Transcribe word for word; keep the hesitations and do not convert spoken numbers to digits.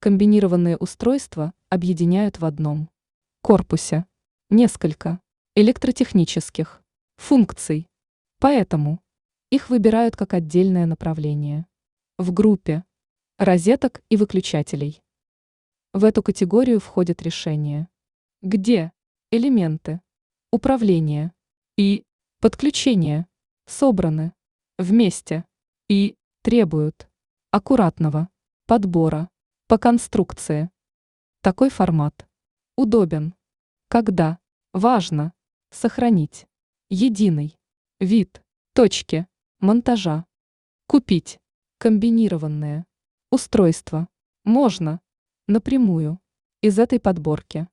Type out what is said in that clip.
Комбинированные устройства объединяют в одном корпусе несколько электротехнических функций, поэтому их выбирают как отдельное направление в группе розеток и выключателей. В эту категорию входят решения, где элементы управления и подключения собраны вместе и требуют аккуратного подбора по конструкции. Такой формат удобен, когда важно сохранить единый вид точки монтажа. Купить комбинированное устройство можно напрямую из этой подборки.